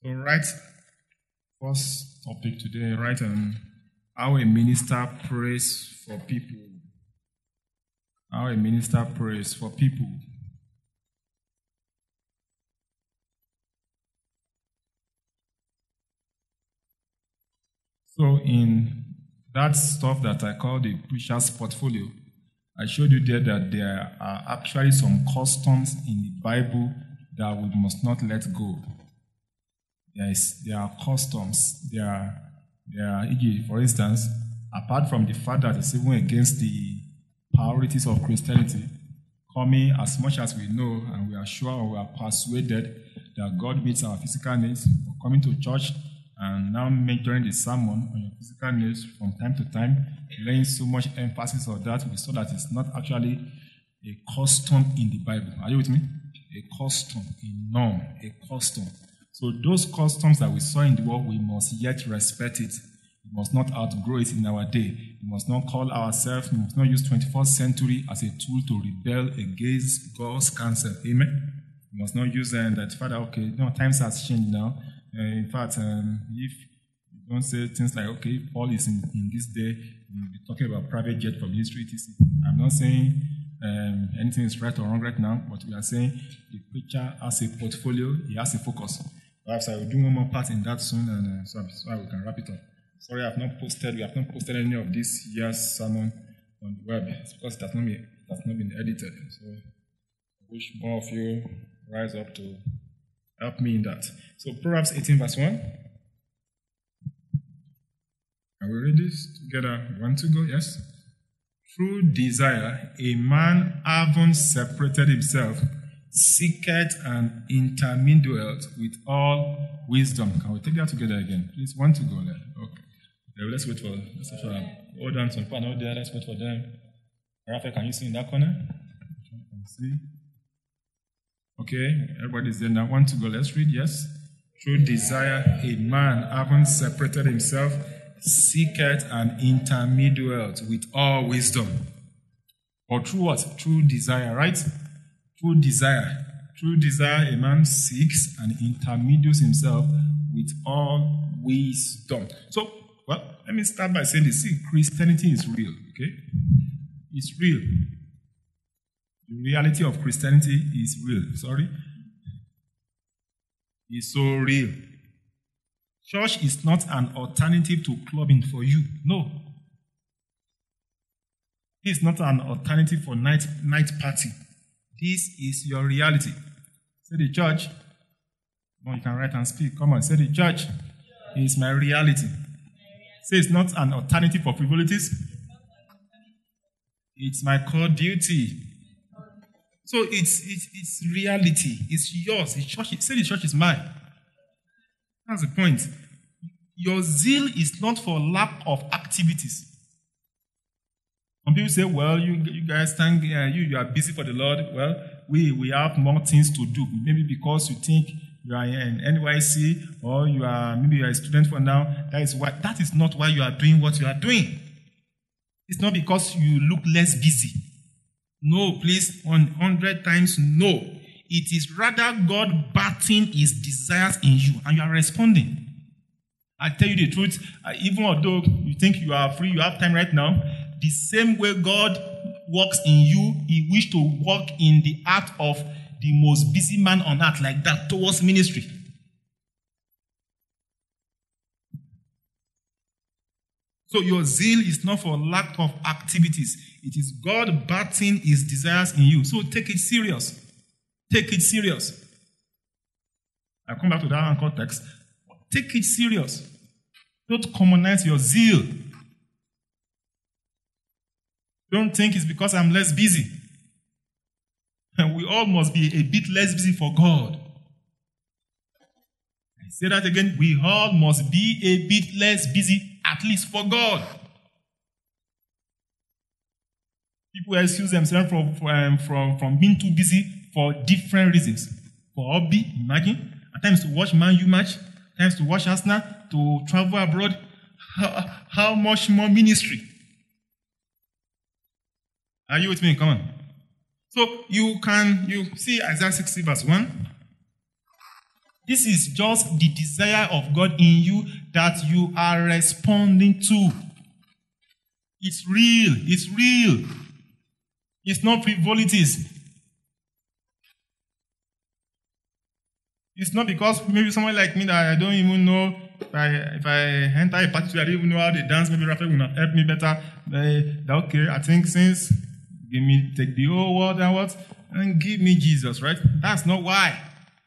So, right, first topic today, right, how a minister prays for people. How a minister prays for people. So, in that stuff that I call the preacher's portfolio, I showed you there that there are actually some customs in the Bible that we must not let go. There are customs. There are, for instance, apart from the fact that it's even against the priorities of Christianity, coming as much as we know and we are sure or we are persuaded that God meets our physical needs, coming to church and now majoring the sermon on your physical needs from time to time, laying so much emphasis on that, we saw that it's not actually a custom in the Bible. Are you with me? A custom, a norm, a custom. So those customs that we saw in the world, we must yet respect it. We must not outgrow it in our day. We must not call ourselves, we must not use 21st century as a tool to rebel against God's counsel. Amen? We must not use that, Father, okay, times has changed now. In fact, if you don't say things like, okay, Paul is in this day, we'll be talking about private jet for ministry, etc. I'm not saying anything is right or wrong right now, but we are saying the preacher has a portfolio, he has a focus. Perhaps I will do one more part in that soon, and so we can wrap it up. Sorry, we have not posted any of this year's sermon on the web. It's because it has not been edited. So I wish more of you rise up to help me in that. So Proverbs 18 verse 1. Can we read this together? 1 to go? Yes? Through desire, a man having separated himself, seeketh and intermeddleth with all wisdom. Can we take that together again? Please, 1 to go there. Okay. Let's wait for hold on to the panel there. Let's wait for them. Raphael, can you see in that corner? Can you see? Okay, everybody's there now. 1 to go. Let's read. Yes. Through desire, a man having separated himself, seeketh and intermeddleth with all wisdom. Or through what? Through desire, right? Through desire. Through desire, a man seeks and intermeddles himself with all wisdom. So, well, let me start by saying this. See, Christianity is real, okay? It's real. The reality of Christianity is real. Sorry? It's so real. Church is not an alternative to clubbing for you. No. It's not an alternative for night party. This is your reality. Say the church. Come on, you can write and speak. Come on, say the church is my reality. Say it's not an alternative for frivolities. It's my core duty. So it's reality. It's yours. The church. Say the church is mine. That's the point. Your zeal is not for lack of activities. Some people say, well, you guys think you are busy for the Lord. Well, we have more things to do. Maybe because you think you are in NYC or maybe you are a student for now. That is not why you are doing what you are doing. It's not because you look less busy. No, please, 100 times no. It is rather God bathing his desires in you and you are responding. I tell you the truth, even although you think you are free, you have time right now, the same way God works in you, he wishes to work in the heart of the most busy man on earth like that towards ministry. So your zeal is not for lack of activities. It is God bathing his desires in you. So take it serious. Take it serious. I'll come back to that context. Take it serious. Don't commonize your zeal. Don't think it's because I'm less busy. And we all must be a bit less busy for God. I say that again. We all must be a bit less busy, at least for God. People excuse themselves from being too busy for different reasons. For hobby, imagine. At times to watch Man U match. At times to watch Arsenal. To travel abroad. How much more ministry? Are you with me? Come on. So you see Isaiah 60 verse 1. This is just the desire of God in you that you are responding to. It's real. It's real. It's not frivolities. It's not because maybe someone like me that I don't even know, if I enter a party, I don't even know how they dance, maybe Raphael will help me better. Okay, I think since, take the whole world and what? And give me Jesus, right? That's not why.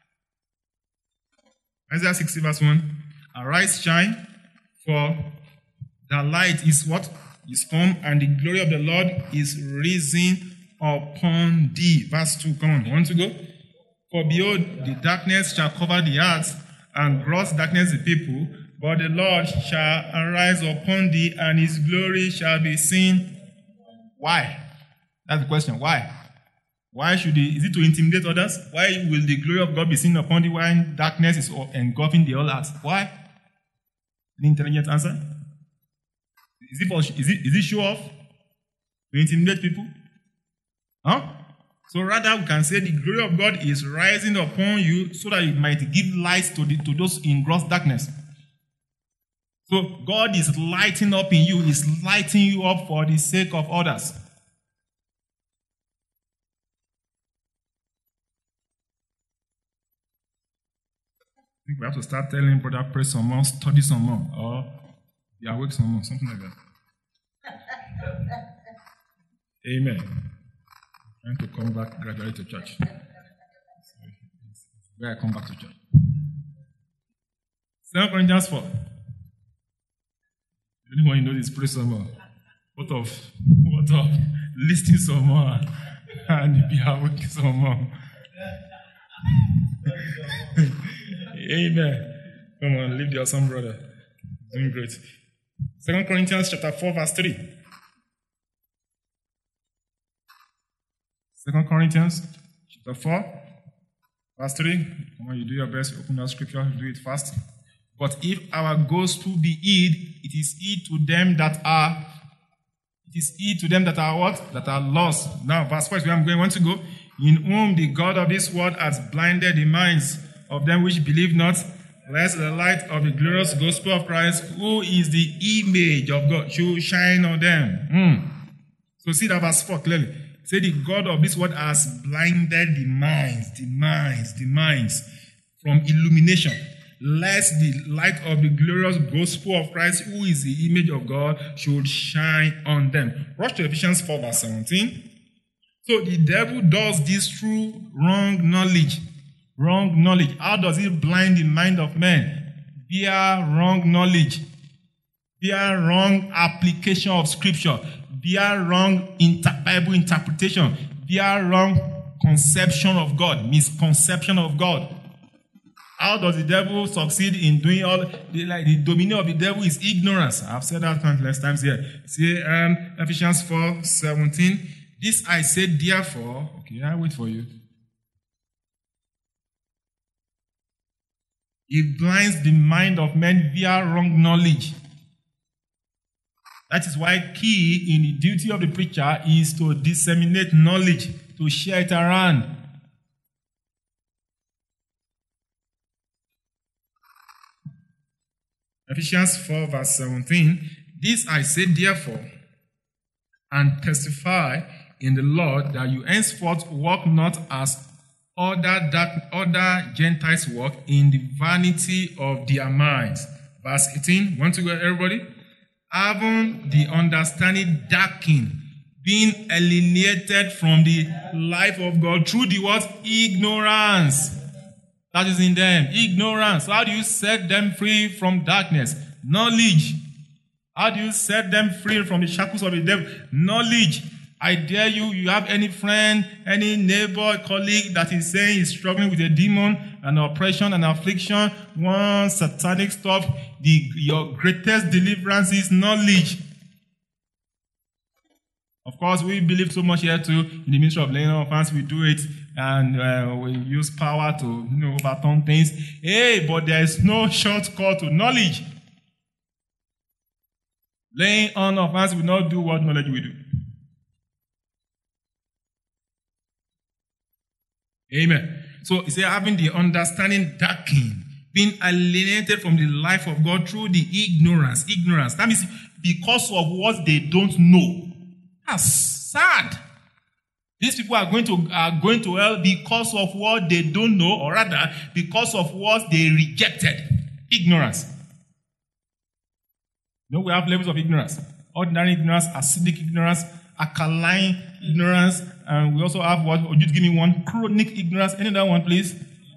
Isaiah 60 verse 1. Arise, shine, for the light is what? Is come, and the glory of the Lord is risen upon thee. Verse 2, come on, want to go? For behold, the darkness shall cover the earth, and gross darkness the people, but the Lord shall arise upon thee, and his glory shall be seen. Why? That's the question. Why? Why should he? Is it to intimidate others? Why will the glory of God be seen upon thee when darkness is engulfing the whole earth? Why? An intelligent answer? Is it show off? To intimidate people? Huh? So rather we can say the glory of God is rising upon you so that it might give light to those in gross darkness. So God is lighting up in you, is lighting you up for the sake of others. I think we have to start telling brother, pray some more, study some more, or be awake some more, something like that. Amen. Trying to come back gradually to church. Where I come back to church. 2 Corinthians 4. Anyone who knows this, pray some more. What of listening some more and be awake some more. Amen. Come on, leave the awesome brother. Doing great. 2 Corinthians chapter 4, verse 3. 2 Corinthians chapter 4, verse 3. Come on, you do your best. Open that scripture. Do it fast. But if our gospel be hid, it is hid to them that are. It is hid to them that are what? That are lost. Now, verse 4 is where I'm going. Want to go? In whom the God of this world has blinded the minds of them which believe not, lest the light of the glorious gospel of Christ, who is the image of God, should shine on them. So see that verse 4 clearly. Say the God of this world has blinded the minds from illumination, lest the light of the glorious gospel of Christ, who is the image of God, should shine on them. Rush to Ephesians 4 verse 17. So the devil does this through wrong knowledge. Wrong knowledge. How does he blind the mind of men? Via wrong knowledge. Via wrong application of scripture. Via wrong Bible interpretation. Via wrong conception of God. Misconception of God. How does the devil succeed in doing all? The dominion of the devil is ignorance. I've said that countless times here. See Ephesians 4:17. This I said therefore. Okay, I'll wait for you. It blinds the mind of men via wrong knowledge. That is why key in the duty of the preacher is to disseminate knowledge, to share it around. Ephesians 4 verse 17. This I say therefore, and testify in the Lord, that you henceforth walk not as other Gentiles walk, in the vanity of their minds. Verse 18. Want to go, everybody? Having the understanding darkened, being alienated from the life of God through the what? Ignorance. That is in them. Ignorance. How do you set them free from darkness? Knowledge. How do you set them free from the shackles of the devil? Knowledge. I dare you, you have any friend, any neighbor, colleague that is saying he's struggling with a demon, an oppression, an affliction, one satanic stuff, your greatest deliverance is knowledge. Of course, we believe so much here too, in the ministry of laying on of hands, we do it, and we use power to overturn things. Hey, but there is no shortcut to knowledge. Laying on of hands will not do what knowledge will do. Amen. So he said, having the understanding darkened, being alienated from the life of God through the ignorance. Ignorance. That means because of what they don't know. That's sad. These people are going to hell because of what they don't know, or rather, because of what they rejected. Ignorance. You know, we have levels of ignorance. Ordinary ignorance, acidic ignorance, alkaline ignorance, and we also have what? Would you give me one? Chronic ignorance. Any other one, please?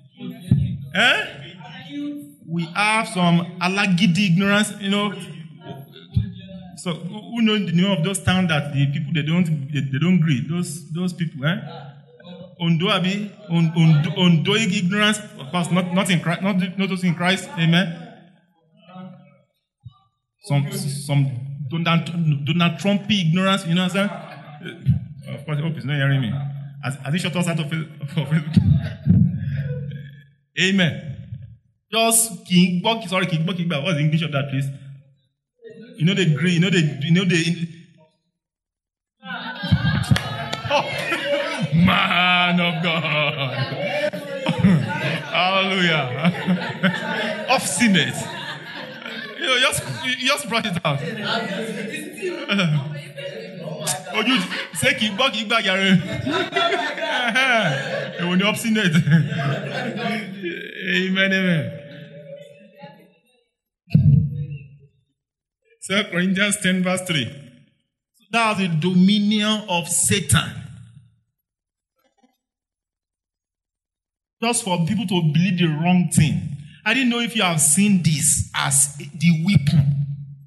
We have some alagidi ignorance, you know. So who knows the name of those towns that the people they don't greet? Those people, Ondoabi, Ondoig ignorance, of course, not in Christ, not those in Christ, amen. Some Donald Trump ignorance, you know what I'm saying? Of course, I hope he's not hearing me. As he shut us out of it. Amen. Just King Bok, what's the English of that, please? You know they agree, oh, man of God. Hallelujah. Obstinate. You know, you just brought it out. Oh, you say King Bok, when you're obstinate. Amen. 2 Corinthians 10 verse 3. So that's the dominion of Satan. Just for people to believe the wrong thing. I didn't know if you have seen this as the weapon.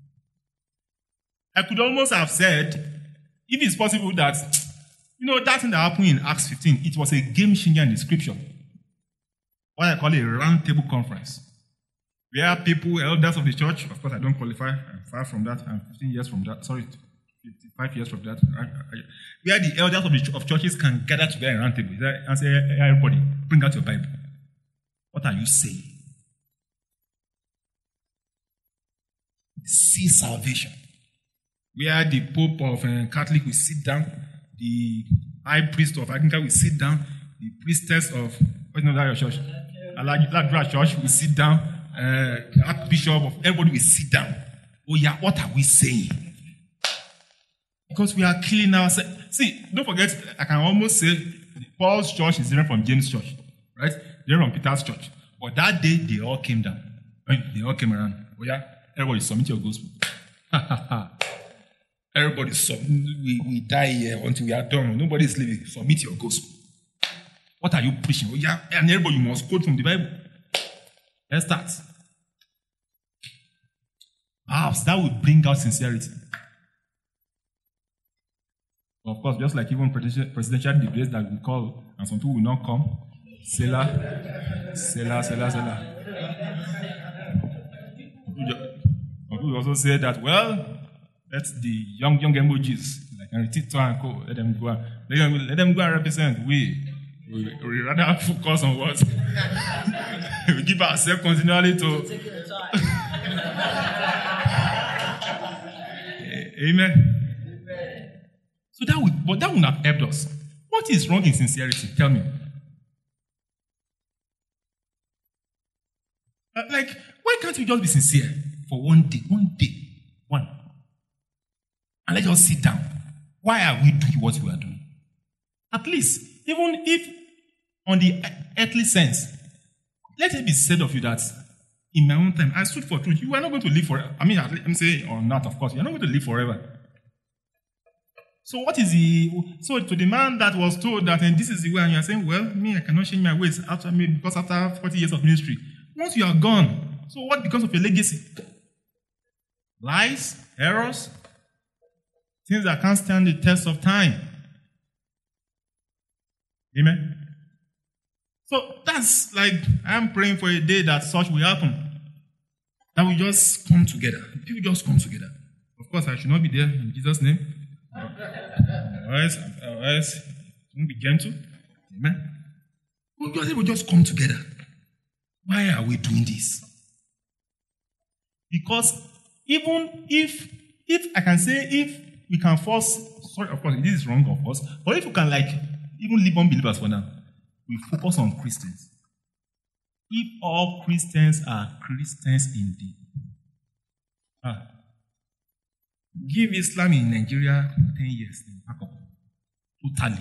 I could almost have said, if it's possible that, you know, that thing that happened in Acts 15, it was a game changer in the scripture. What I call a round table conference. We are people, elders of the church. Of course, I don't qualify. I'm far from that. I'm 15 years from that. Sorry, 55 years from that. We are the elders of churches can gather together in a round table and say, hey, everybody, bring out your Bible. What are you saying? See salvation. We are the Pope of Catholic, we sit down. The High Priest of Anglican, we sit down. The Priestess of, what's the name of your church? Aladra Church, we sit down. Archbishop of everybody will sit down. Oh yeah, what are we saying? Because we are killing ourselves. See, don't forget, I can almost say Paul's church is different from James' church, right? Different from Peter's church. But that day, they all came down. They all came around. Oh yeah, everybody submit your gospel. Everybody submit. We die here until we are done. Nobody is leaving. Submit your gospel. What are you preaching? Oh yeah, and everybody must quote from the Bible. Let's start. Perhaps that would bring out sincerity. Of course, just like even presidential debates that we call, and some people will not come. Selah. People also say that, well, let the young emojis, like Tito and Co., let them go and represent. We rather focus on what we give ourselves continually to. Amen. So that would not have helped us. What is wrong in sincerity? Tell me. Like, why can't we just be sincere for one day? And let's just sit down. Why are we doing what we are doing? At least, even if on the earthly sense, let it be said of you that in my own time, I stood for truth. You are not going to live forever. I mean, I'm saying, or not, of course, you are not going to live forever. So so to the man that was told that, and this is the way, and you are saying, well, me, I cannot change my ways because after 40 years of ministry, once you are gone, so what becomes of your legacy? Lies, errors, things that can't stand the test of time. Amen? So that's like, I'm praying for a day that such will happen. That we just come together. People just come together. Of course, I should not be there in Jesus' name. Otherwise, don't be gentle. Amen? We just come together. Why are we doing this? Because even if I can say, if we can force, sorry, of course, this is wrong of us, but if we can, like, even leave unbelievers for now, we focus on Christians. If all Christians are Christians indeed, give Islam in Nigeria 10 years, they will pack up. Totally.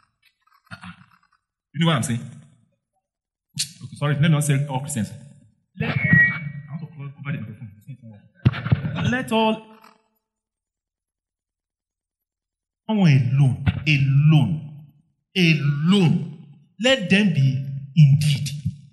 You know what I'm saying? Okay, sorry, let not say all Christians. I want to cover the microphone. Let all someone alone. Let them be indeed.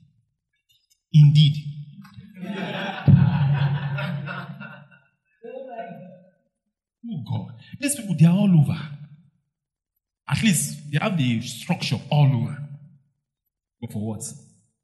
Oh God, these people, they are all over. At least they have the structure all over. But for what?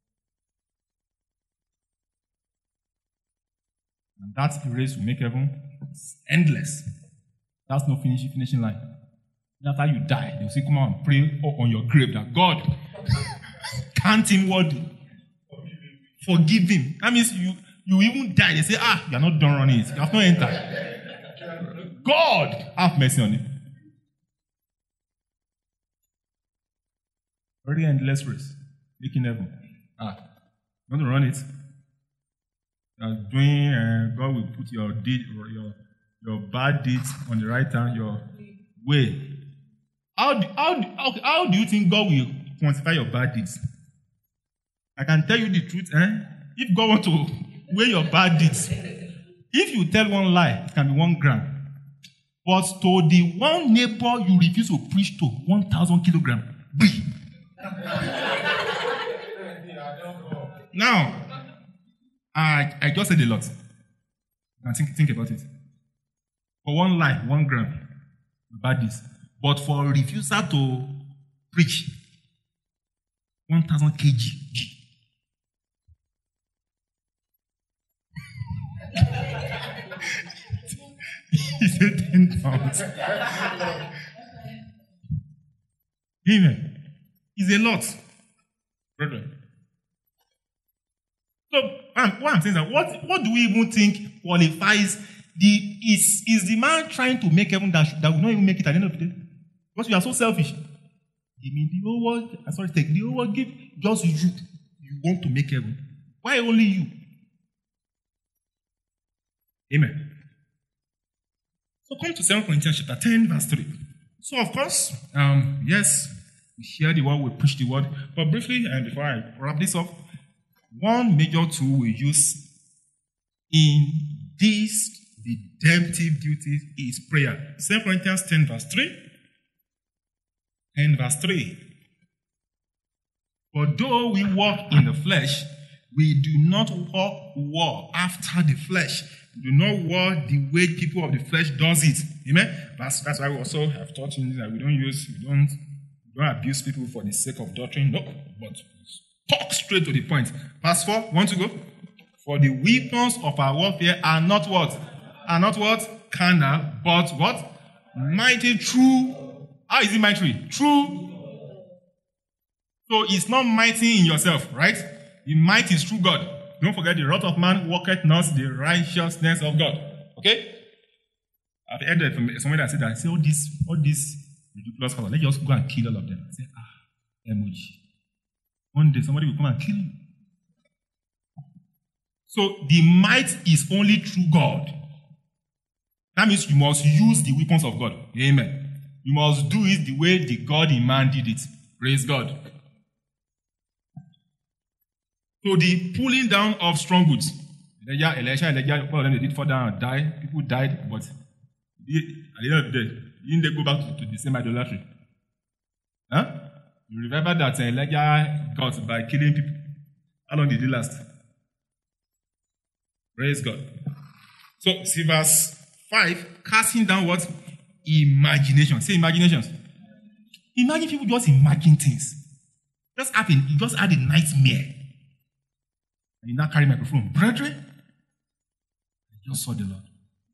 And that's the race will make heaven endless. That's no finishing line. After you die, they'll say, come out and pray on your grave that God count him worthy. Forgive him. That means you even die. They say, you are not done running it. You have not entered. God have mercy on you. Very endless race. Making heaven. You want to run it? God will put your bad deeds on the right hand, your way. How do you think God will quantify your bad deeds? I can tell you the truth. If God wants to weigh your bad deeds, if you tell one lie, it can be 1 gram. But to the one neighbor you refuse to preach to, 1,000 kilograms. Now, I just said a lot. And think about it. For one lie, 1 gram, bad deeds. But for a refusal to preach, 1,000 kg. He said 10 pounds. Amen. It's a lot, brethren. So, what I'm saying is that what do we even think qualifies is the man trying to make heaven that will not even make it at the end of the day? Because you are so selfish. Give me the whole world. Take the whole world. Give just you. You want to make heaven. Why only you? Amen. So come to 2 Corinthians chapter 10, verse 3. So of course, yes, we share the word, we preach the word. But briefly, and before I wrap this up, one major tool we use in this redemptive duty is prayer. 2 Corinthians 10, verse 3. 10 verse 3. For though we walk in the flesh, we do not war after the flesh. We do not war the way people of the flesh does it. Amen? That's why we also have taught you that we don't abuse people for the sake of doctrine. No, but talk straight to the point. Verse 4, want to go? For the weapons of our warfare are not what? Are not what? Carnal, but what? Mighty through. How is it mighty? True. So it's not mighty in yourself, right? The might is through God. Don't forget the wrath of man worketh not the righteousness of God. Okay? I've heard that from somebody that said that. Say all this ridiculous color. Let's just go and kill all of them. I say, emoji. One day somebody will come and kill you. So the might is only through God. That means you must use the weapons of God. Amen. You must do it the way the God in man did it. Praise God. So the pulling down of strongholds. Elijah, all of them, they did fall down and die. People died, but at the end of the day, didn't they go back to the same idolatry? You remember that Elijah got by killing people. How long did it last? Praise God. So, see verse 5, casting down what? Imagination. Say imaginations. Imagine people just imagine things. You just had a nightmare. And you now carry microphone. Brethren, I just saw the Lord.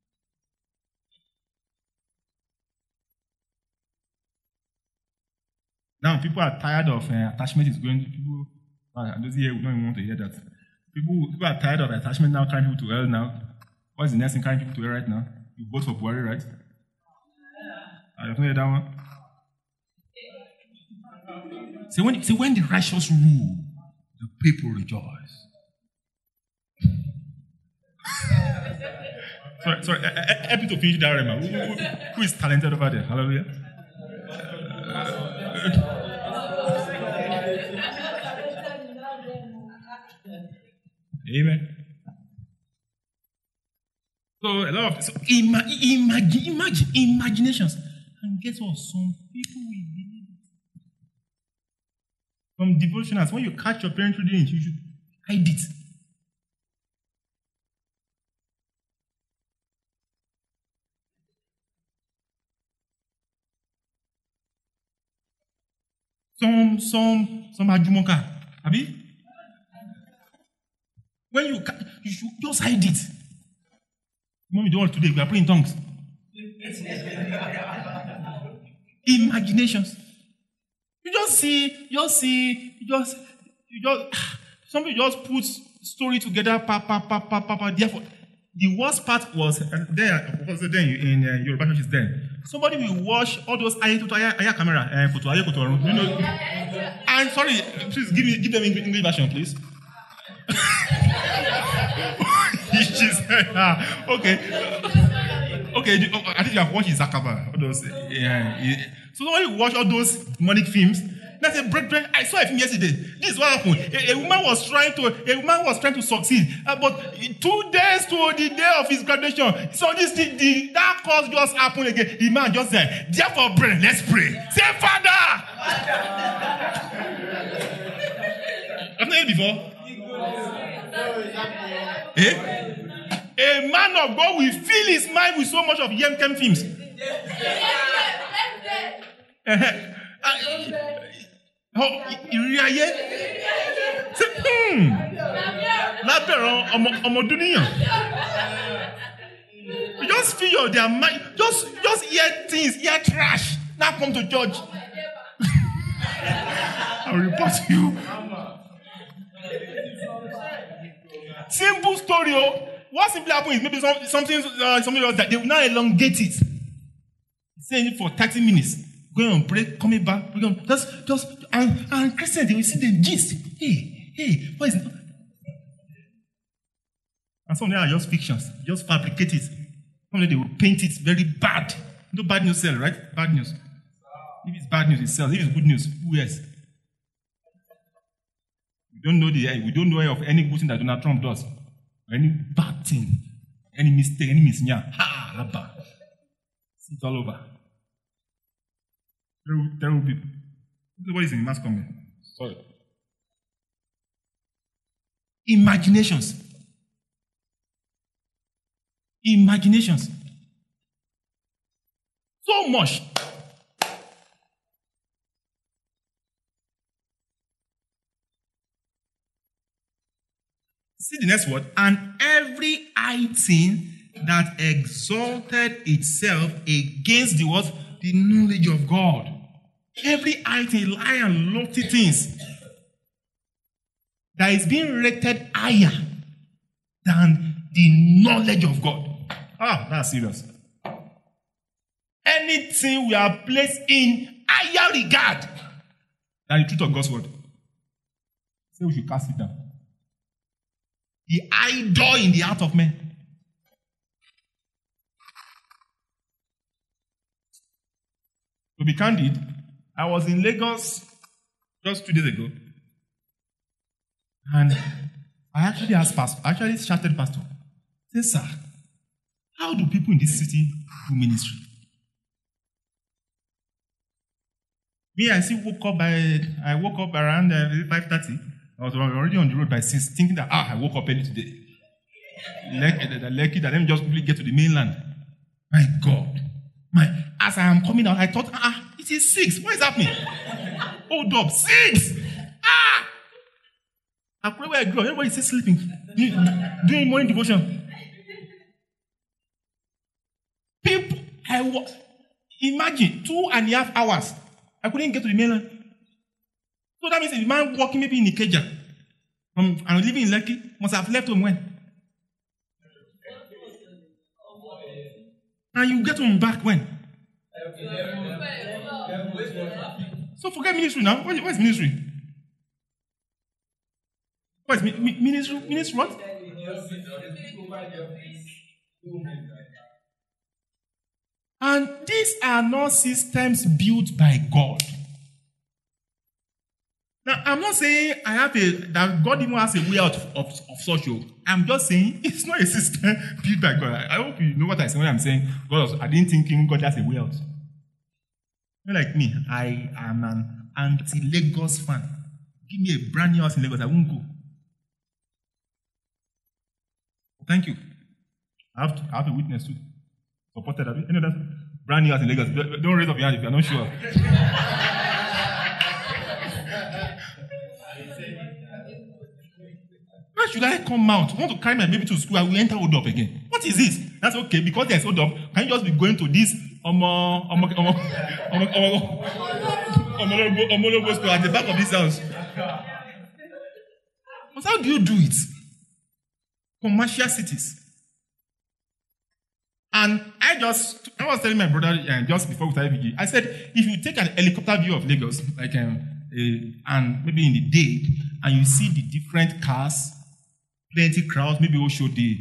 Now, people are tired of attachment is going to people. Those here, we don't even want to hear that. People are tired of attachment now, carrying people to hell now. What's the next thing carrying people to hell right now? You vote for Buhari, right? I have not heard that one. When the righteous rule, the people rejoice. Sorry. Help me to finish that rhyme. Who is talented over there? Hallelujah. Amen. So a lot of imaginations. And guess what? Some people will believe it. From devotionals, when you catch your parents reading it, you should hide it. Some ajumoka, abi? When you should just hide it. Mommy, don't want today. We are praying in tongues. Imaginations. You just somebody just puts story together. Therefore, the worst part was there in Yoruba churches then. Somebody will watch all those aya camera photo. You know, and sorry, please give them English version, please. She said, okay. I think you have watched Zakaba. All those, so when you watch all those demonic films, and I said, brethren, I saw a film yesterday. This is what happened. A woman was trying to succeed, but 2 days to the day of his graduation, so that cause just happened again. The man just said, therefore, brethren, let's pray. Say, Father. I've not heard it before. A man of God will fill his mind with so much of Yemkem films. You just feel their mind, just hear things, hear trash. Now come to church. I'll report you. Simple story. What simply happens is maybe something else that they will now elongate it. Saying it for 30 minutes. Going on break, coming back, and Christians, they will see the gist. Hey, what is it? And some of them are just fictions, just fabricate it. Some of them, they will paint it very bad. No bad news sell, right? Bad news. If it's bad news, it sells. If it's good news, who else? We don't know of any good thing that Donald Trump does. Any bad thing, any mistake, any misnya. It's all over. Terrible people. What is in mass comment? Sorry. Imaginations. So much. See the next word. And every high thing that exalted itself against the what? The knowledge of God. Every high thing, lie and lofty things that is being rated higher than the knowledge of God. That's serious. Anything we are placed in higher regard than the truth of God's word. Say we should cast it down. The idol in the heart of men. To be candid, I was in Lagos just 2 days ago, and I actually asked pastor, chatted pastor, say, sir, how do people in this city do ministry? Me, I woke up around 5:30. I was already on the road by 6, thinking that, I woke up early today. Lucky that let me just quickly get to the mainland. My God. As I am coming out, I thought, it is 6. What is happening? Hold up, 6! I pray where I grew up. Everybody is still sleeping. Doing morning devotion. People, imagine 2.5 hours. I couldn't get to the mainland. So that means a man walking maybe in Ikeja and living in Lekki must have left home when? And you get home back when? So forget ministry now. What is ministry? What is ministry? Ministry what? And these are not systems built by God. Now, I'm not saying that God even has a way out of such. I'm just saying it's not a system built by God. I hope you know what I say when I'm saying God. I didn't think God has a way out. Not like me. I am an anti-Lagos fan. Give me a brand new house in Lagos, I won't go. Thank you. I have a witness too. Supported. Any other brand new house in Lagos? Don't raise up your hand if you're not sure. Why should I come out? I want to carry my baby to school. I will enter hold up again. What is this? That's okay because there's hold up. Can you just be going to this Omologo school at the back of this house? But how do you do it? Commercial cities. And I was telling my brother just before we started VG, I said, if you take an helicopter view of Lagos, like and maybe in the day, and you see the different cars, plenty crowds, maybe we'll show the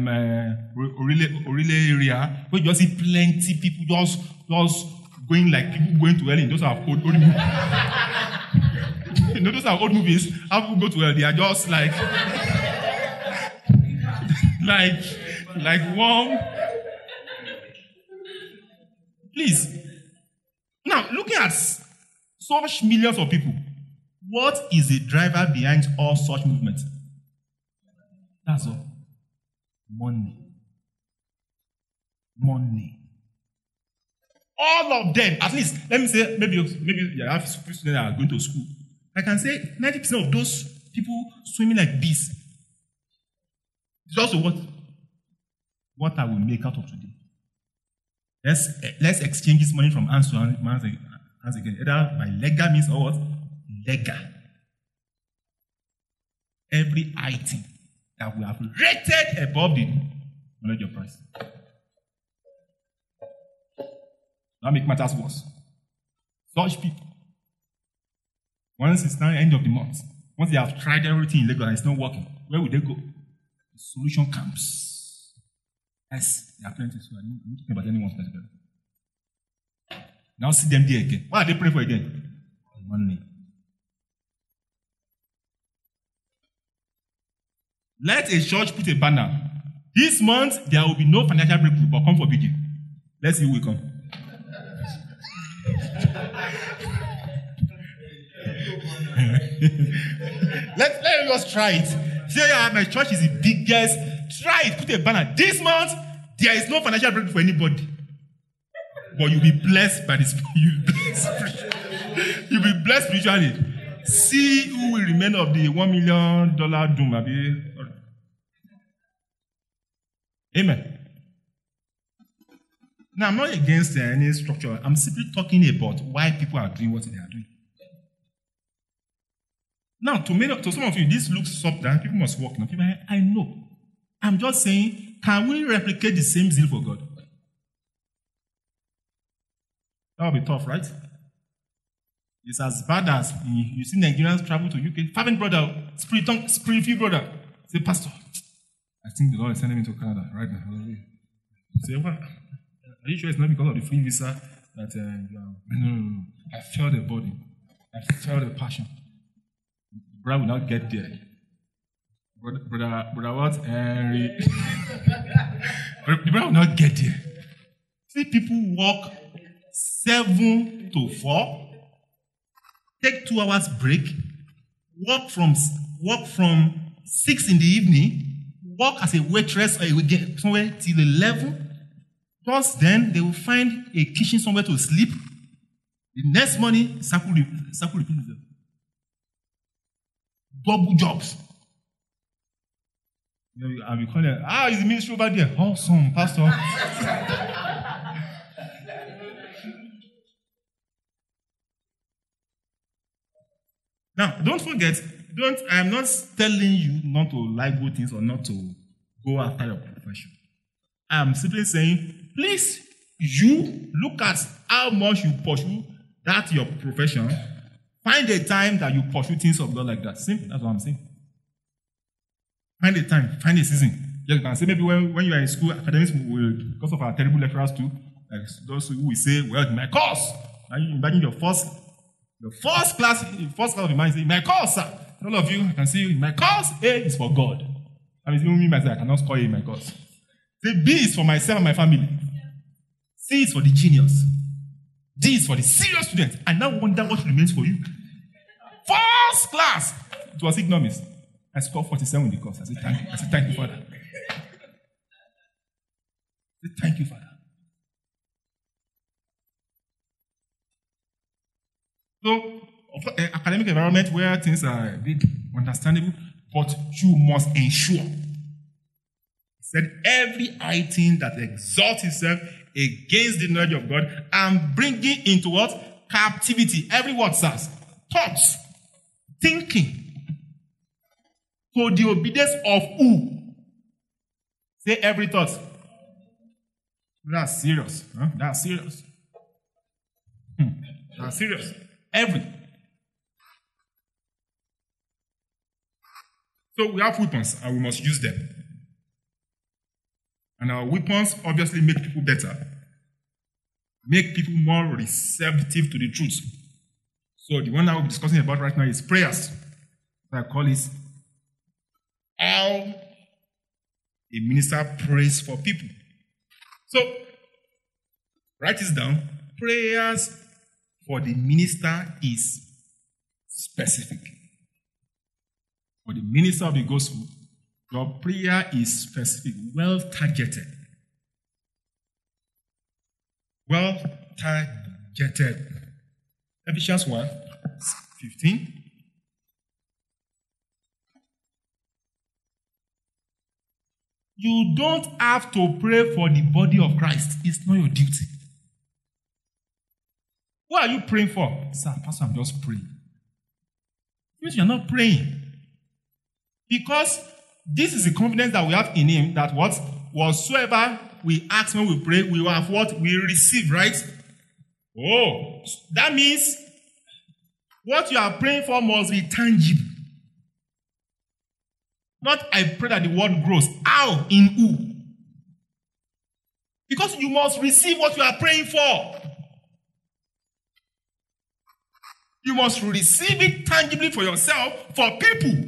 Orile area, where you just see plenty people just going like people going to hell in those are old movies. You know, those are old movies. How people go to hell, they are just like warm. Please. Now, looking at such millions of people, what is the driver behind all such movements? That's all. Money. All of them, at least, let me say, maybe you have students that are going to school. I can say 90% of those people swimming like bees. It's also what I will make out of today. Let's exchange this money from hands to hands again, either by legal means or what? Legal. Every item that we have rated above the knowledge of price. That make matters worse. Such people, once it's now the end of the month, once they have tried everything in Lagos and it's not working, where will they go? The solution comes. Yes, there are plenty. So I'm not talking about anyone specifically. Now see them there again. What are they praying for again? Money. Let a church put a banner. This month, there will be no financial breakthrough, but come for video. Let's see who will come. Let us try it. Say, my church is the biggest. Try it. Put a banner. This month, there is no financial breakthrough for anybody. But you'll be blessed by this. You'll be blessed spiritually. See who will remain of the $1 million doom. Amen. Now, I'm not against any structure. I'm simply talking about why people are doing what they are doing. Now, to some of you, this looks subtle. People must walk. I know. I'm just saying, can we replicate the same zeal for God? That will be tough, right? It's as bad as you see Nigerians travel to UK. Fervent brother, spirit-filled brother. Say, Pastor, I think the Lord is sending me to Canada right now. Say, what? Are you sure it's not because of the free visa that no. I felt the body. I felt the passion. Brother will not get there. Brother what? Henry. The brother will not get there. See people walk 7 to 4, take 2 hours break, walk from 6 in the evening, work as a waitress or somewhere till 11. Just then, they will find a kitchen somewhere to sleep. The next morning, circle repeats itself. Double jobs. I'll be calling, is the ministry over there? Awesome, Pastor. Now, don't forget, I'm not telling you not to like good things or not to go after your profession. I'm simply saying, please, you look at how much you pursue that's your profession, find a time that you pursue things of God like that. Simple. That's what I'm saying. Find a time, find a season. You can say maybe when you are in school, academics will, because of our terrible lecturers too, like those who will say, well, my course. And you imagine your first class of the mind say, my course, sir. All of you, I can see you. My course A is for God. I mean, even me myself, I cannot score A in my course. Say B is for myself and my family. C is for the genius. D is for the serious students. I now wonder what remains for you. First class. It was ignominious. I scored 47 in the course. I said, thank you. I said, thank you, Father. I said, thank you, Father. So, academic environment where things are a bit understandable, but you must ensure. He said, every item that exalts itself against the knowledge of God and bringing into what? Captivity. Every word says. Thoughts. Thinking. To the obedience of who? Say every thought. That's serious. Huh? That's serious. That's serious. Every. So we have weapons and we must use them. And our weapons obviously make people better. Make people more receptive to the truth. So the one that we're discussing about right now is prayers. I call it how a minister prays for people. So, write this down. Prayers for the minister is specific. For the minister of the gospel, your prayer is specific, well targeted. Well targeted. Ephesians 1:15. You don't have to pray for the body of Christ. It's not your duty. What are you praying for? Sir, Pastor, I'm just praying. Because you're not praying. Because this is the confidence that we have in Him that what? Whatsoever we ask when we pray, we will have what? We receive, right? Oh, that means what you are praying for must be tangible. Not I pray that the word grows. How? In who? Because you must receive what you are praying for. You must receive it tangibly for yourself, for people.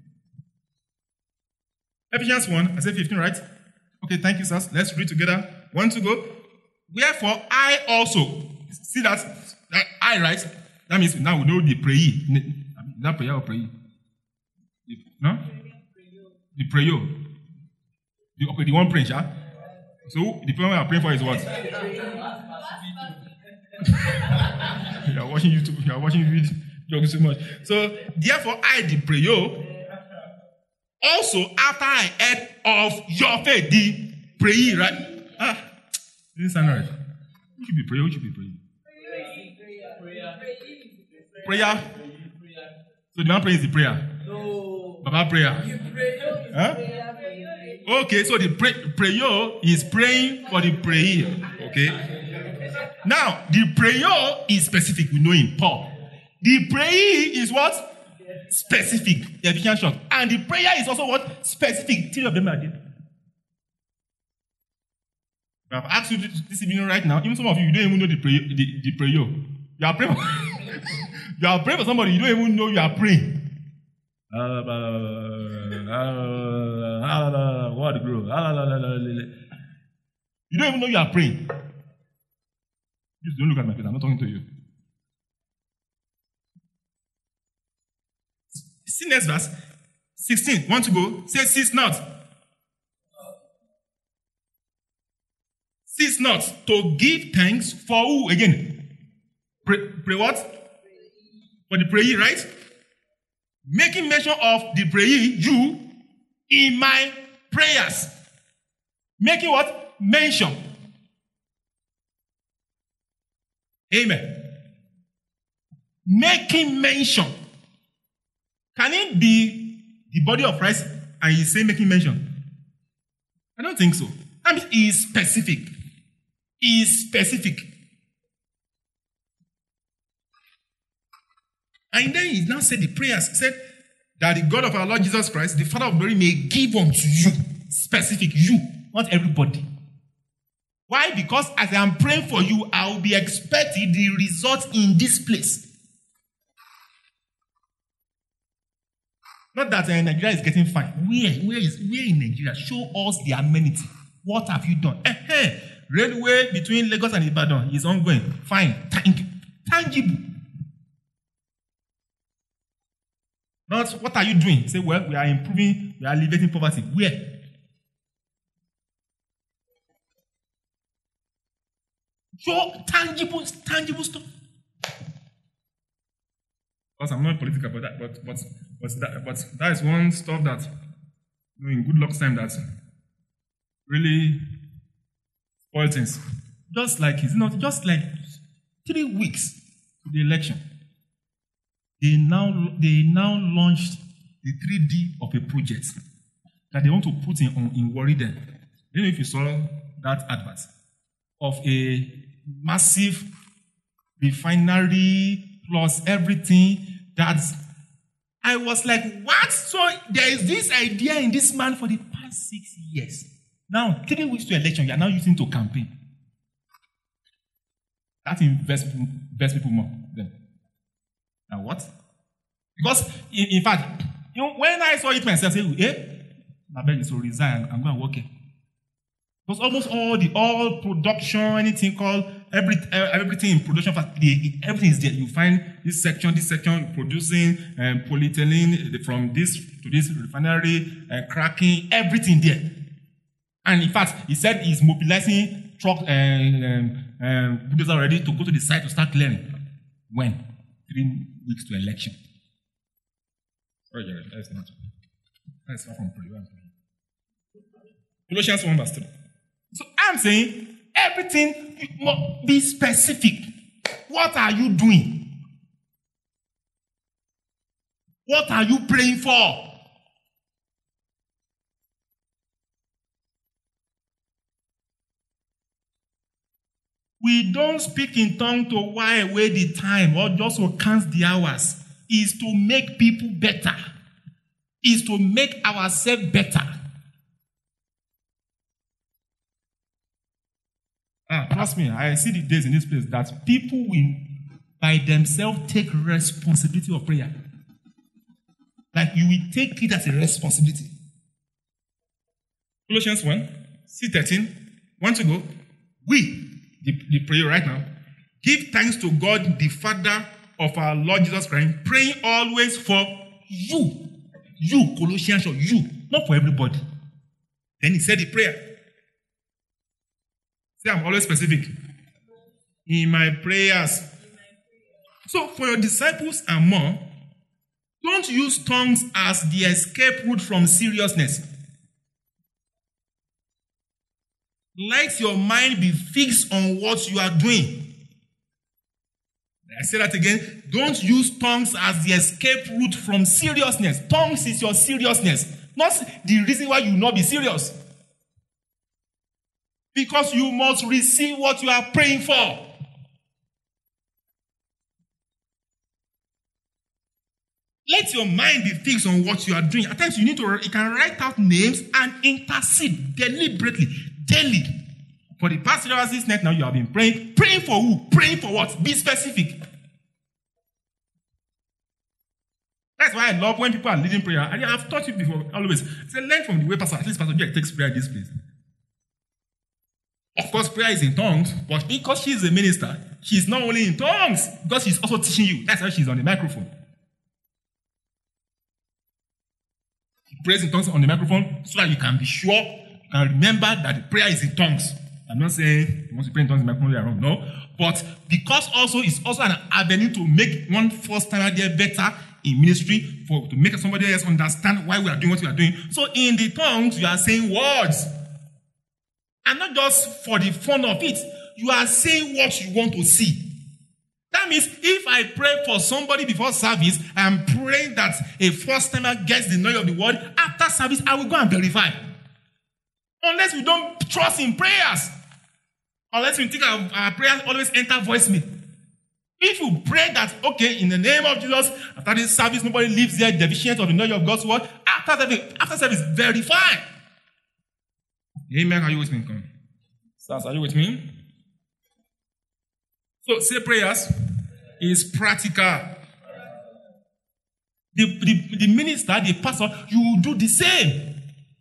Ephesians 1, I said 15, right? Okay, thank you, sirs. Let's read together. 1 to go. Wherefore I also. See that I, right? That means now we know the prayer. That prayer or prayer? No? The prayer. Okay, the one praying, yeah? So the prayer we are praying for is what? You are watching YouTube, you are watching video so much. So therefore I the prayer. Also after I heard of your faith, the prayer, right? This is right. Who should be prayer? Who should be prayer? Prayer. So the man praying is the prayer. No. Baba prayer. Huh? Okay, so the prayer is praying for the prayer. Okay. Now the prayer is specific. We know in Paul. The prayer is what? Specific. The Ephesians short. And the prayer is also what? Specific. 3 of them are there. I've asked you this evening right now. Even some of you don't even know the prayer. The prayer. You are praying. You are praying for somebody. You don't even know you are praying. What grow? You don't even know you are praying. Just don't look at my face. I'm not talking to you. See next verse. 16. Want to go? Say, cease not. Cease not to give thanks for who? Again. Pray what? For the prayer, right? Making mention of the prayer, you, in my prayers. Making what? Mention. Amen. Making mention. Can it be the body of Christ and he's saying making mention? I don't think so. That means he is specific. He is specific. And then he now said the prayers. He said that the God of our Lord Jesus Christ, the Father of glory, may give unto you, specific you, not everybody. Why? Because as I am praying for you, I will be expecting the result in this place. Not that Nigeria is getting fine. Where in Nigeria? Show us the amenity. What have you done? Railway between Lagos and Ibadan is ongoing. Fine. Tangible. Not what are you doing? Say, well, we are improving, we are alleviating poverty. Where? Show tangible stuff. Because I'm not political about that, but that is one stuff that, in good luck's time, that really spoil things. Just like 3 weeks to the election, they now launched the 3D of a project that they want to put in Wariden. I don't know if you saw that advert of a massive refinery plus everything. I was like, what? So there is this idea in this man for the past 6 years. Now, 3 weeks to election, you are now using to campaign. That invests people more then. Now what? Because, in fact, when I saw it myself, I said, I beg you to resign, I'm going to work here. Because almost all production, anything called, everything in production, everything is there. You find this section producing polyethylene from this to this refinery, cracking, everything there. And in fact, he said he's mobilizing truck bulldozer already to go to the site to start clearing. When? 3 weeks to election. Sorry, Jared, that's far from prayer. Colossians 1 verse 3. So I'm saying everything must be specific. What are you doing? What are you praying for? We don't speak in tongues to while away the time or just to count the hours. It's to make people better. It's to make ourselves better. Trust me, I see the days in this place that people will, by themselves, take responsibility of prayer. Like you will take it as a responsibility. Colossians 1, C13, 1 to go. We, the prayer right now, give thanks to God, the Father of our Lord Jesus Christ, praying always for you. You, Colossians, you, not for everybody. Then he said the prayer. Say, I'm always specific in my prayers. So, for your disciples and more, don't use tongues as the escape route from seriousness. Let your mind be fixed on what you are doing. I say that again. Don't use tongues as the escape route from seriousness. Tongues is your seriousness, not the reason why you will not be serious. Because you must receive what you are praying for. Let your mind be fixed on what you are doing. At times you can write out names and intercede deliberately, daily. For the past 3 hours this night now you have been praying. Praying for who? Praying for what? Be specific. That's why I love when people are leading prayer. And I've taught you before, always. Say, learn from the way Pastor Jack takes prayer in this place. Of course, prayer is in tongues, but because she is a minister, she's not only in tongues, because she's also teaching you. That's why she's on the microphone. She prays in tongues on the microphone so that you can be sure, you can remember that the prayer is in tongues. I'm not saying you want to pray in tongues in the microphone, you're wrong. No. But because also it's also an avenue to make one first timer there better in ministry, to make somebody else understand why we are doing what we are doing. So in the tongues, you are saying words. And not just for the fun of it. You are saying what you want to see. That means if I pray for somebody before service, I am praying that a first-timer gets the knowledge of the word. After service, I will go and verify. Unless we don't trust in prayers. Unless we think our prayers always enter voicemail. If you pray that, okay, in the name of Jesus, after this service, nobody leaves there deficient of the knowledge of God's word, after service, very fine. Amen. Are you with me? Come. Stars, are you with me? So, say prayers is practical. The minister, the pastor, you will do the same.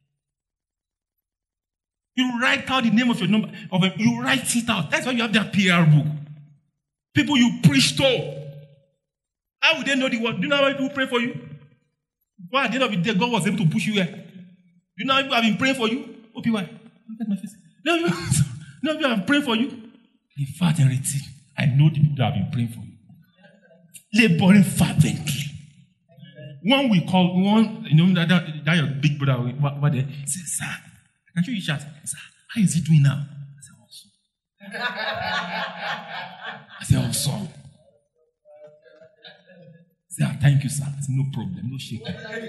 You write out the name of your number, you write it out. That's why you have that PR book. People you preach to. How would they know the word? Do you know how many people pray for you? Well, at the end of the day, God was able to push you here. Do you know how people have been praying for you? OPY, look at my face. No, people have been praying for you. In fact, I know the people that have been praying for you. Laboring fervently. One we call, that your big brother, what there, he said, sir, I can show you chat. Sir, how is he doing now? I said, awesome. I said, thank you, sir. I said, no problem, no shake.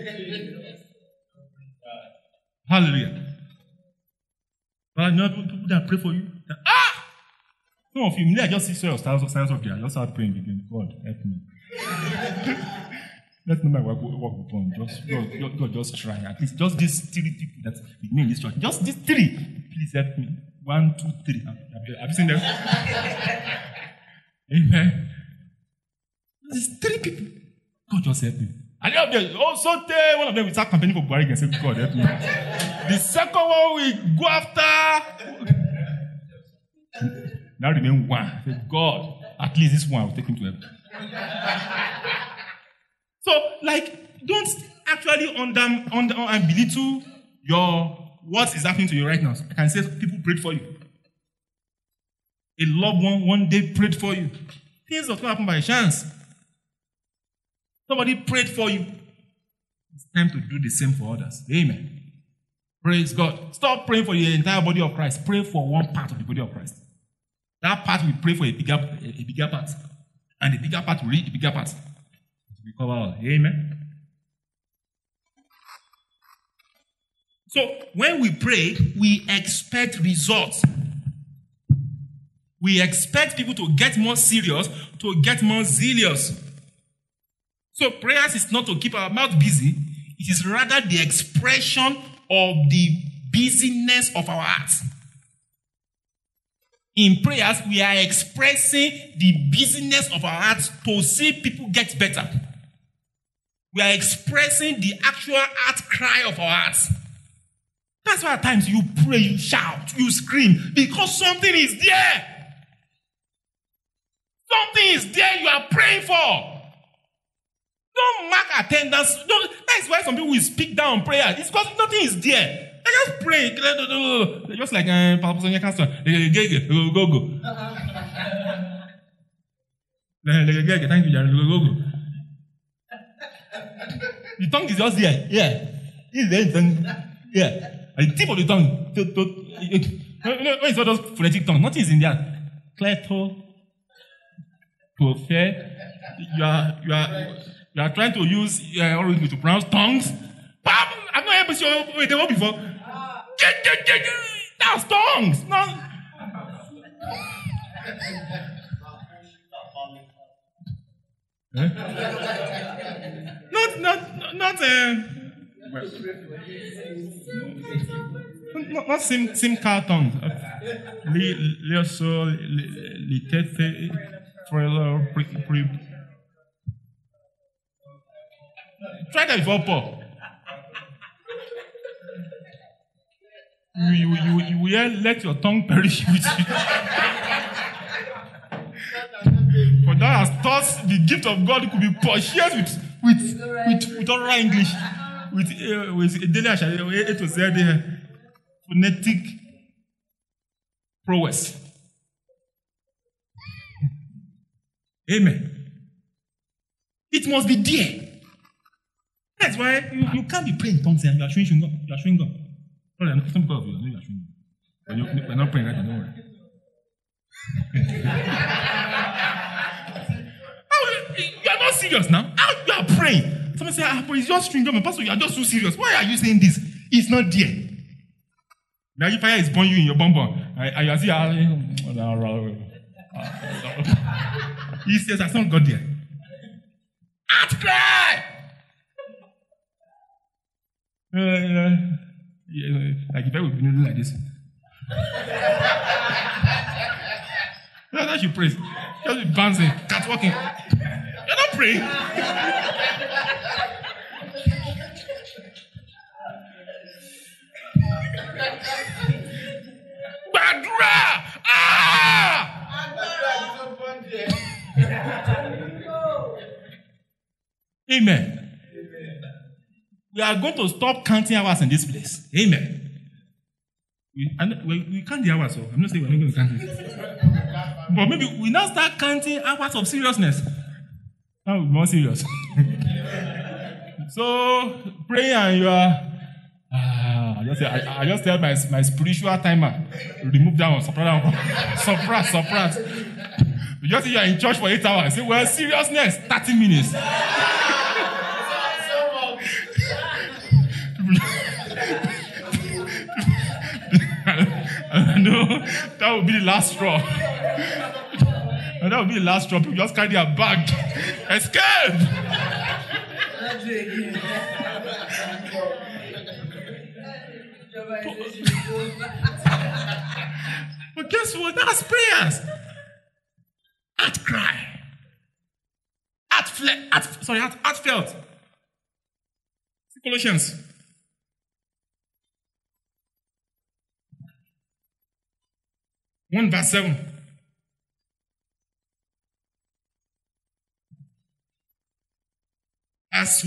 Hallelujah. But I know people that pray for you. Some of you, I just see your styles of prayer. I just start praying again. God, help me. That's not my work upon. God, just try. At least just these 3 people that with me in this church. Just these 3. Please help me. 1, 2, 3. Have you seen them? Amen. These 3 people. God just help me. And one of them will start campaigning for Buhari and say, God help me. The second one we go after. Now remain one. Say, God, at least this one I will take him to heaven. So, don't actually and belittle what is happening to you right now. I can say people prayed for you. A loved one day prayed for you. Things don't happen by chance. Somebody prayed for you. It's time to do the same for others. Amen. Praise God. Stop praying for the entire body of Christ. Pray for one part of the body of Christ. That part will pray for a bigger part. And the bigger part will read the bigger part. We cover all. Amen. So when we pray, we expect results. We expect people to get more serious, to get more zealous. So prayers is not to keep our mouth busy. It is rather the expression of the busyness of our hearts. In prayers, we are expressing the busyness of our hearts to see people get better. We are expressing the actual heart cry of our hearts. That's why at times you pray, you shout, you scream, because something is there. Something is there you are praying for. Don't mark attendance. That's why some people will speak down on prayer. It's because nothing is there. They just pray. They're just like Pastor Cancer. Go. Thank you, go. The tongue is just there. Yeah. It's there. Yeah. And the tip of the tongue. When it's not just phonetic tongue, nothing is in there. Cleto. Prophet. You are trying to use to pronounce tongues. I've not able to show the word before. That's tongues. No. Not sim car tongues. Leoso, Litefe, Trailer, try that before Paul. You will let your tongue perish with you. For that has taught the gift of God could be purchased with oral English, with daily A to Z phonetic prowess. Amen. It must be there. That's why you can't be praying in tongues and you are showing God. You are showing God. Sorry, some people of you, I know you are showing God. But you're not praying right now, don't worry. You are not serious now. How you are praying? Somebody say, but it's just string drum. Pastor, you are just so serious. Why are you saying this? It's not there. Now if fire is burning you in your bum bum, and you are saying, He says, I not got there. Outcry! Like if I would be doing like this. That's how she prays. Just be bouncing, catwalking. You're not praying. Badra! Ah! Amen. We are going to stop counting hours in this place. Amen. We count the hours, so I'm not saying we're not going to count it. But maybe we now start counting hours of seriousness. Now we're more serious. So, pray and you are. I just tell my spiritual timer to remove that one, suppress. You just say you are in church for 8 hours. Say, well, seriousness, 30 minutes. No, that would be the last straw. And that would be the last straw. People just carry their bag. Escape! But guess what? That's prayers. Outcry. Heartfelt. Colossians. Verse 7. As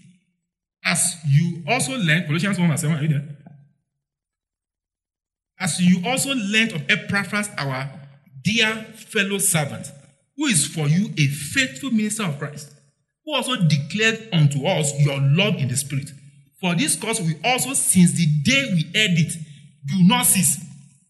you also learned, Colossians 1 verse 7, are you there? As you also learned of Epaphras, our dear fellow servant, who is for you a faithful minister of Christ, who also declared unto us your love in the Spirit. For this cause we also, since the day we heard it, do not cease.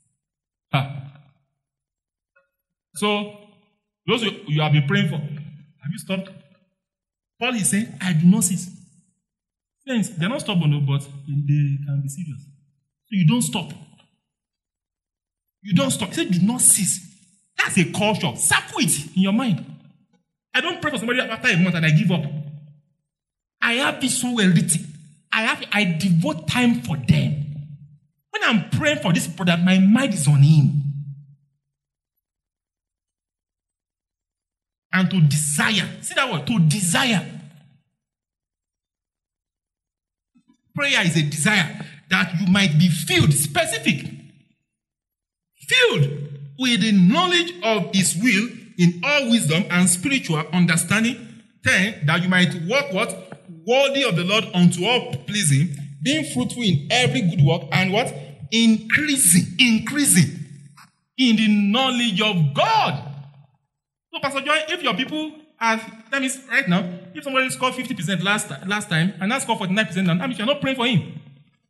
So, those you have been praying for, have you stopped? Paul is saying, I do not cease. Friends, they're not stubborn, but they can be serious. So you don't stop. You don't stop. He said, do not cease. That's a culture. Circle it in your mind. I don't pray for somebody after a month and I give up. I have it so well written. I devote time for them. When I'm praying for this brother, my mind is on him. And to desire. See that word? To desire. Prayer is a desire that you might be filled, specific. Filled with the knowledge of his will in all wisdom and spiritual understanding. 10, that you might walk what? Worthy of the Lord unto all pleasing, being fruitful in every good work, and what? Increasing in the knowledge of God. So, Pastor Joy, if your people are, that means right now, if somebody scored 50% last time, and now scored 49% now, that means you're not praying for him.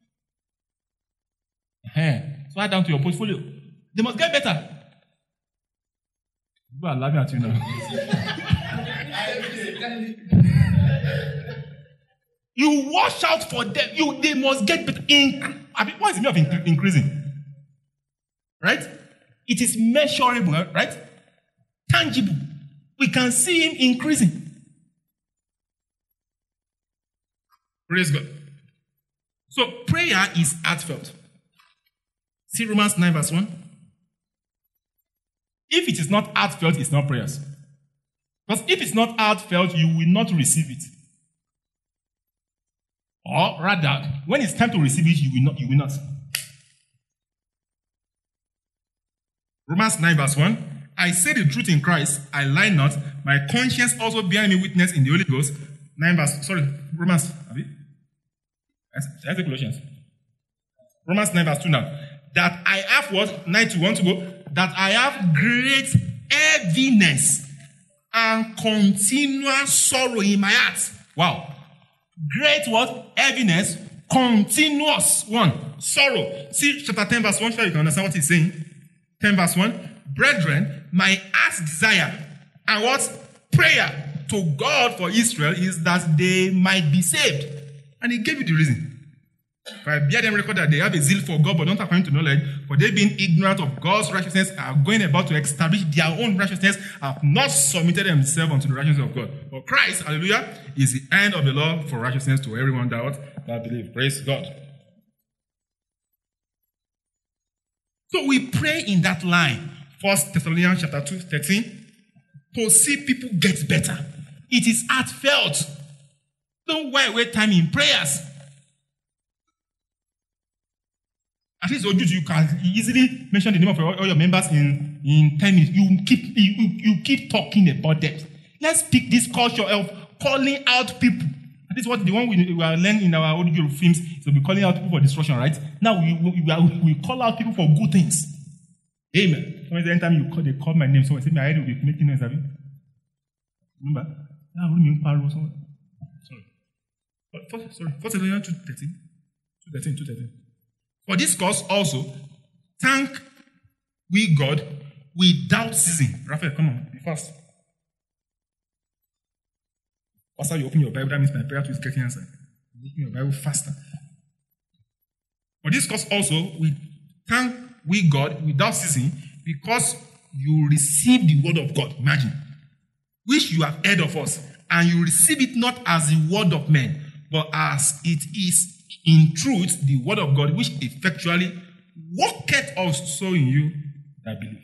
So add down to your portfolio. They must get better. People are laughing at you now. You watch out for them. They must get better. What is the meaning of increasing? Right? It is measurable, right? Tangible. We can see him increasing. Praise God. So prayer is heartfelt. See Romans 9 verse 1. If it is not heartfelt, it's not prayers. Because if it's not heartfelt, you will not receive it. Or rather, when it's time to receive it, you will not. Romans 9 verse 1. I say the truth in Christ, I lie not. My conscience also bearing me witness in the Holy Ghost. Romans. I say Colossians. Romans 9 verse 2 now. That I have what? 9 to 1 to go. That I have great heaviness and continual sorrow in my heart. Wow. Great what? Heaviness, continuous one. Sorrow. See chapter 10 verse 1, so you can understand what he's saying. 10 verse 1. Brethren, my heart's desire and what? Prayer to God for Israel is that they might be saved. And he gave you the reason. For I bear them record that they have a zeal for God, but not according to knowledge. For they, being ignorant of God's righteousness, are going about to establish their own righteousness, have not submitted themselves unto the righteousness of God. For Christ, hallelujah, is the end of the law for righteousness to everyone that believes. Praise God. So we pray in that line, 1 Thessalonians chapter 2:13, to see people get better. It is heartfelt. Don't waste time in prayers. At least you can easily mention the name of all your members in 10 minutes. You keep talking about them. Let's pick this culture of calling out people. This is what the one we are learning in our audio films is to be calling out people for destruction, right? Now we call out people for good things. Amen. So anytime they call my name, someone say, "My head will be making noise." Have you? Remember? Sorry. 1 Thessalonians 2:13. For this cause also, thank we God without ceasing. Raphael, come on, be fast. Faster you open your Bible, that means my prayer to is getting answered. Open your Bible faster. For this cause also, we thank we God without ceasing, because you receive the word of God, imagine, which you have heard of us, and you receive it not as the word of men, but as it is in truth the word of God, which effectually worketh also in you that believe.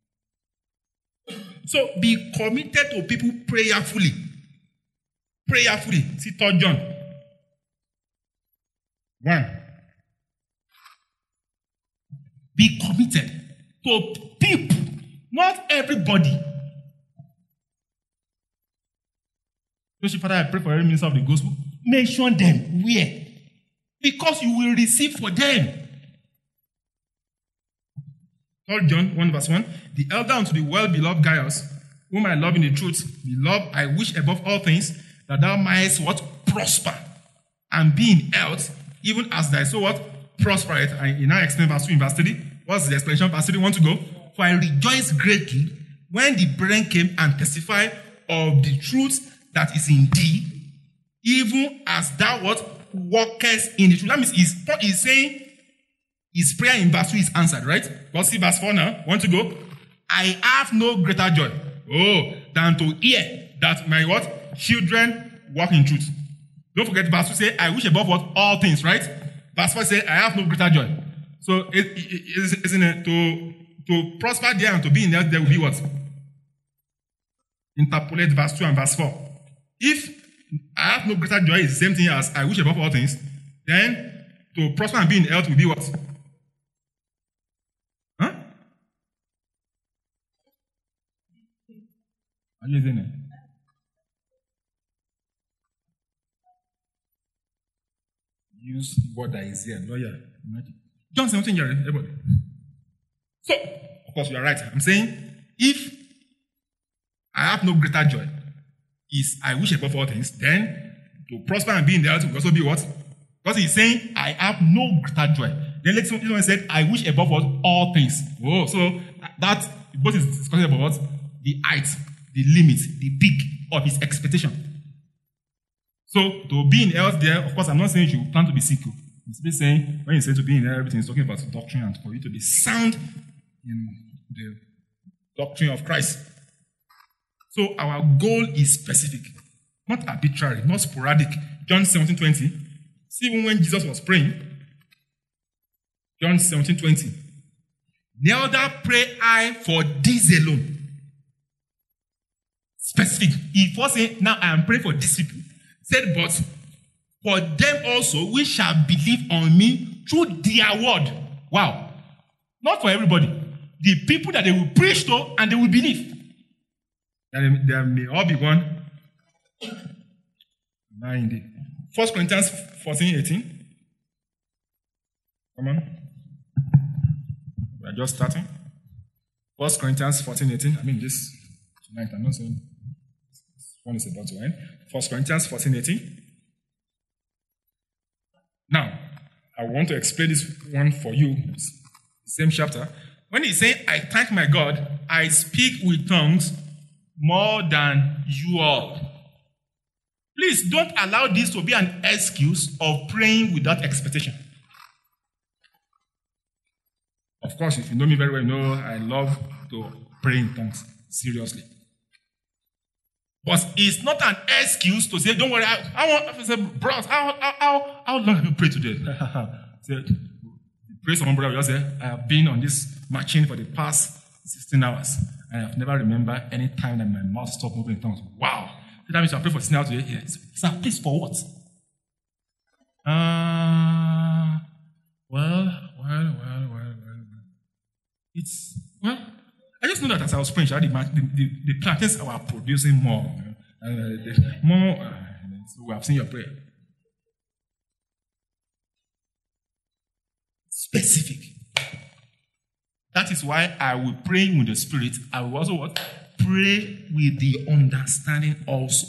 So be committed to people prayerfully. Prayerfully. See 3 John 1. Be committed to people, not everybody. So, Father, I pray for every minister of the gospel. Mention them. Where? Because you will receive for them. 3 John 1 verse 1. The elder unto the well-beloved Gaius, whom I love in the truth, beloved, I wish above all things that thou mightest what? Prosper, and be in health, even as thy soul what? Prospereth. And you now explain verse 2 in verse 3. What's the explanation? Verse 3, want to go? For I rejoiced greatly when the brethren came and testified of the truth that is in thee, even as thou what? Walkest in the truth. That means he's saying his prayer in verse 2 is answered, right? Let's see verse 4 now. Want to go? I have no greater joy, than to hear that my what? Children walk in truth. Don't forget verse 2 say, I wish above what? All things, right? Verse 4 say, I have no greater joy. So isn't it to prosper there and to be in there will be what? Interpolate verse 2 and verse 4. If I have no greater joy is the same thing as I wish above all things, then to prosper and be in health will be what? Huh? Are you listening? Use what that is here. Lawyer. John 17, everybody. So, of course, you are right. I'm saying, if I have no greater joy, is I wish above all things, then to prosper and be in the health will also be what? Because he's saying, I have no greater joy. Then later someone said, I wish above all things. Oh, so that both is discussing about what? The height, the limit, the peak of his expectation. So to be in health there, of course, I'm not saying you plan to be sick. It's basically saying, when you say to be in health, everything is talking about doctrine and for you to be sound in the doctrine of Christ. So our goal is specific, not arbitrary, not sporadic. John 17:20. See, even when Jesus was praying, John 17:20. Neither pray I for this alone. Specific. He was saying, now I am praying for these people. Said, but for them also which shall believe on me through their word. Wow. Not for everybody. The people that they will preach to and they will believe. And there may all be one. Now indeed. 1 Corinthians 14:18. Come on. We are just starting. 1 Corinthians 14:18. I mean, this tonight, I'm not saying this one is about to end. 1 Corinthians 14:18. Now, I want to explain this one for you. Same chapter. When he's saying, I thank my God, I speak with tongues more than you all. Please don't allow this to be an excuse of praying without expectation. Of course, if you know me very well, you know I love to pray in tongues seriously. But it's not an excuse to say, don't worry, I want to say, bros, how long have you prayed today? Say, pray someone, brother, just say, I have been on this machine for the past 16 hours. I have never remembered any time that my mouth stopped moving in tongues. Wow. So that means I pray for 16 hours today. Yes. Sir, please, for what? Well. I just know that as I was praying, the plantains were producing more. So we have seen your prayer. Specific. That is why I will pray with the Spirit. I will also what? Pray with the understanding also.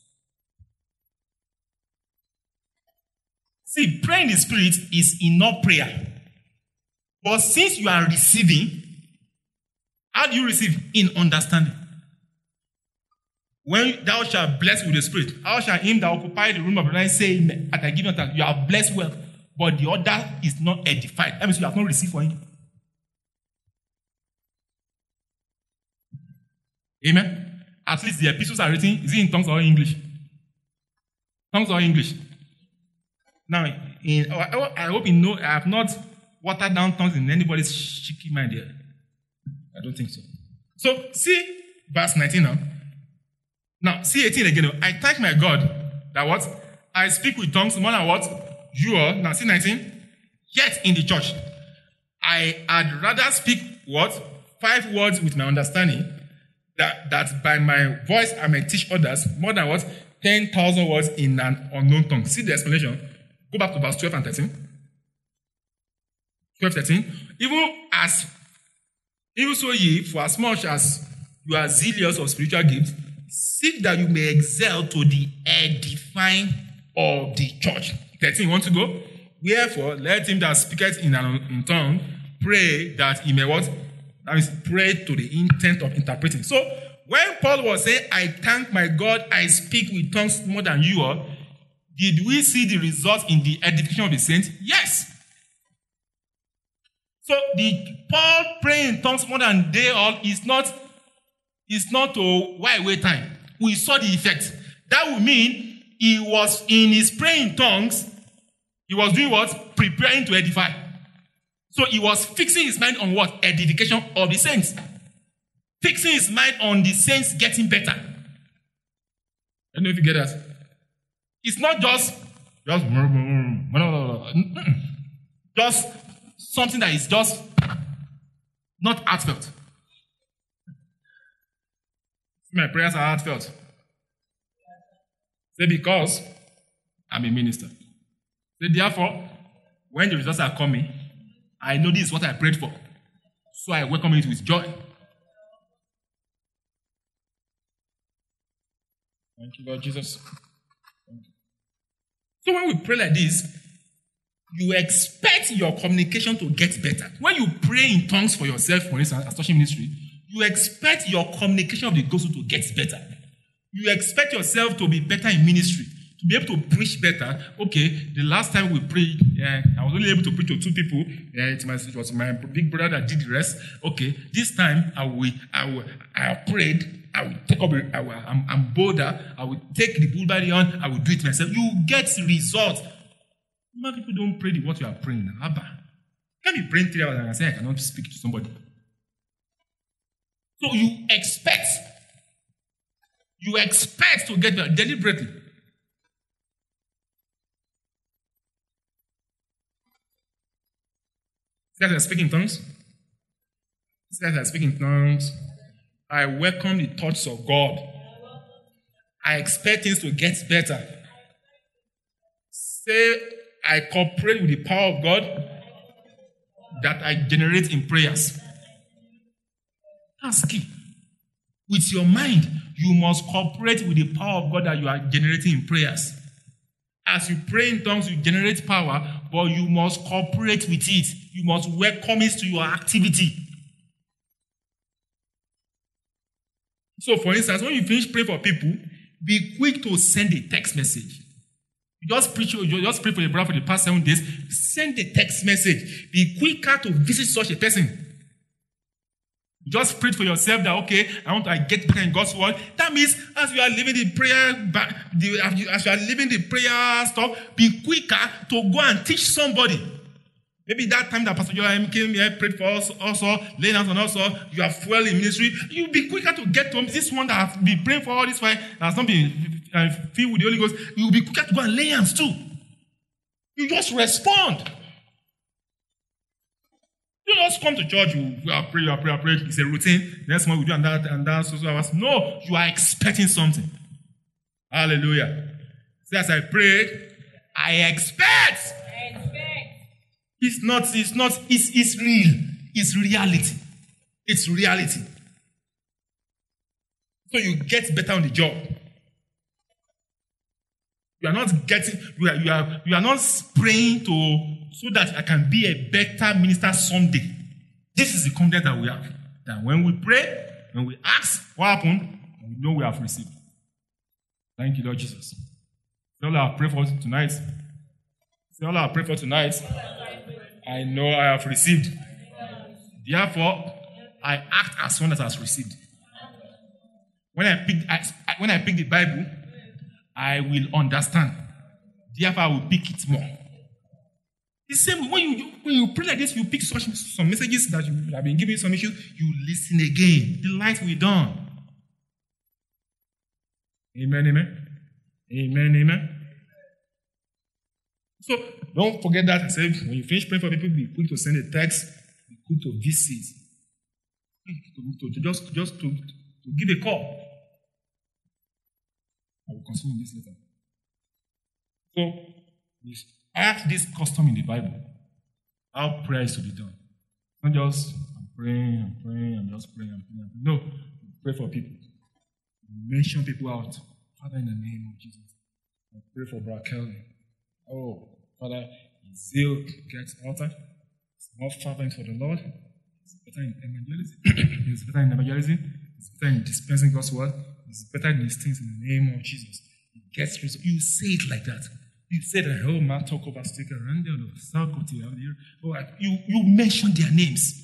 See, praying in the Spirit is enough prayer. But since you are receiving, how do you receive? In understanding. When thou shalt bless with the Spirit, how shall him that occupy the room of the night say, at I give you that you are blessed well, but the other is not edified. That means you have not received for him. Amen? At least the epistles are written, is it in tongues or English? Tongues or English? Now, I hope you know I have not watered down tongues in anybody's shaky mind here. I don't think so. So, see verse 19 now. Now, see 18 again. I thank my God that what? I speak with tongues more than what? You are. Now, see 19. Yet in the church, I had rather speak what? 5 words with my understanding, that by my voice I may teach others more than what? 10,000 words in an unknown tongue. See the explanation. Go back to verse 12 and 13. 12, 13. Even so ye, for as much as you are zealous of spiritual gifts, seek that you may excel to the edifying of the church. 13, you want to go? Wherefore, let him that speaketh in tongue pray that he may what? That means pray to the intent of interpreting. So, when Paul was saying, I thank my God, I speak with tongues more than you all, did we see the result in the edification of the saints? Yes. So Paul praying in tongues more than they all is not a while away time. We saw the effect. That would mean he was in his praying in tongues, he was doing what? Preparing to edify. So he was fixing his mind on what? Edification of the saints. Fixing his mind on the saints getting better. I don't know if you get that. It's not just something that is just not heartfelt. My prayers are heartfelt. Say, because I'm a minister. Say, therefore, when the results are coming, I know this is what I prayed for. So I welcome it with joy. Thank you, Lord Jesus. Thank you. So when we pray like this, you expect your communication to get better. When you pray in tongues for yourself, for instance, as touching ministry, you expect your communication of the gospel to get better. You expect yourself to be better in ministry, to be able to preach better. Okay, the last time we prayed, I was only able to preach to 2 people. It was my big brother that did the rest. Okay, this time I prayed. I will take up. I'm bolder. I will take the bull on. I will do it myself. You get results. More people don't pray what you are praying. Abba, you can't be praying 3 hours and I say I cannot speak to somebody. So you expect to get there deliberately. See guys are speaking in tongues. See guys are speaking in tongues. I welcome the thoughts of God. I expect things to get better. Say, I cooperate with the power of God that I generate in prayers. That's key. With your mind, you must cooperate with the power of God that you are generating in prayers. As you pray in tongues, you generate power, but you must cooperate with it. You must welcome it to your activity. So, for instance, when you finish praying for people, be quick to send a text message. You just pray for your brother for the past 7 days. Send a text message. Be quicker to visit such a person. You just prayed for yourself that, okay, I want to get better in God's word. That means as you are living the prayer, as you are living the prayer stuff, be quicker to go and teach somebody. Maybe that time that Pastor Joel came here, prayed for us also, laying hands on us, you are full in ministry, you'll be quicker to get to him. This one that has been praying for all this while, has not been filled with the Holy Ghost, you'll be quicker to go and lay hands too. You just respond. You don't just come to church, you are pray. It's a routine. Next one we do and that, so hours. No, you are expecting something. Hallelujah. So as I prayed, I expect. It's real. It's reality. It's reality. So you get better on the job. You are not praying so that I can be a better minister someday. This is the confidence that we have. That when we pray, when we ask, what happened? We know we have received. Thank you, Lord Jesus. Say all I pray for tonight. Say all I pray for tonight. I know I have received. Therefore, I act as one that has received. When I pick the Bible, I will understand. Therefore, I will pick it more. The same when you pray like this, you pick some messages that you have been given some issues, you listen again. The light will be done. Amen, amen. Amen, amen. So don't forget that I said when you finish praying for people, be quick to send a text, be quick to visit, to give a call. I will continue this later. So we have this custom in the Bible, how prayer is to be done. Not just I'm praying, I'm just praying. No, pray for people. Mention people out. Father, in the name of Jesus, I pray for Brother Kelvin. Oh, Father, his zeal gets altered. He's more fervent for the Lord. He's better in evangelism. He's better in evangelism. He's better in dispensing God's word. He's better in these things in the name of Jesus. He gets results. You say it like that. You say that, oh, man, talk over sticker, and you mention their names.